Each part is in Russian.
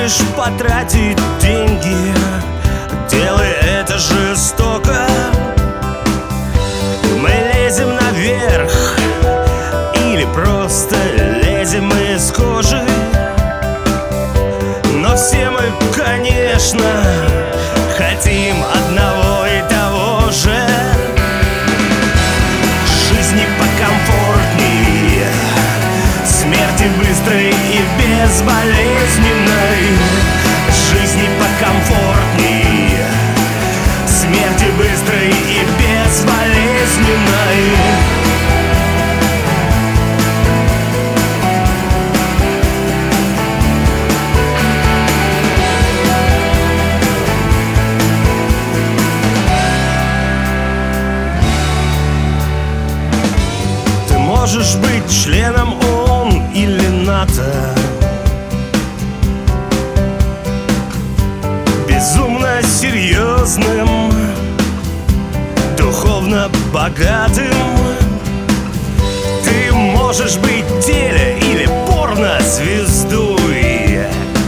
хочешь потратить деньги, делай это жестоко. Мы лезем наверх или просто лезем из кожи, но все мы, конечно, хотим одного и того же. Жизни покомфортней, смерти быстрой и безболезненной. Жизни покомфортней, смерти быстрой и безболезненной. Можешь быть членом ООН или НАТО, безумно серьезным, духовно богатым. Ты можешь быть теле- или порнозвездой.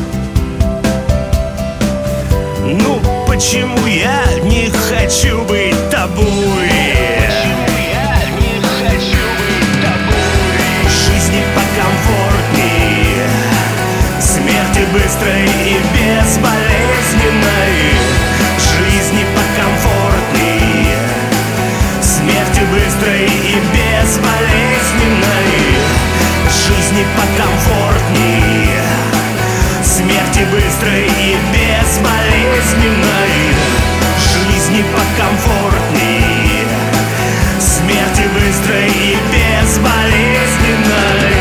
Ну, почему я не хочу быть тобой? Быстрой и безболезненной. Жизни покомфортней, смерти быстрой и безболезненной. Жизни покомфортней, смерти быстрой и безболезненной. Жизни покомфортней, смерти быстрой и безболезненной.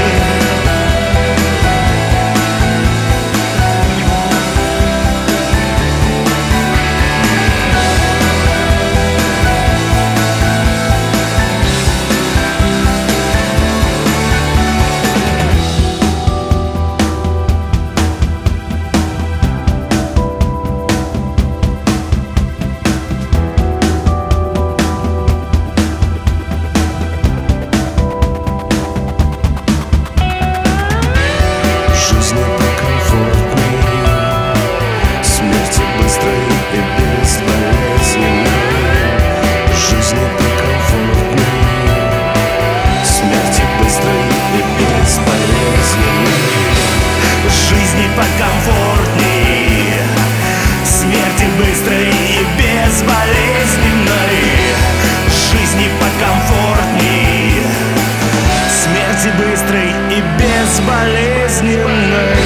Покомфортней, смерти быстрой и безболезненной. Жизни покомфортней, смерти быстрой и безболезненной.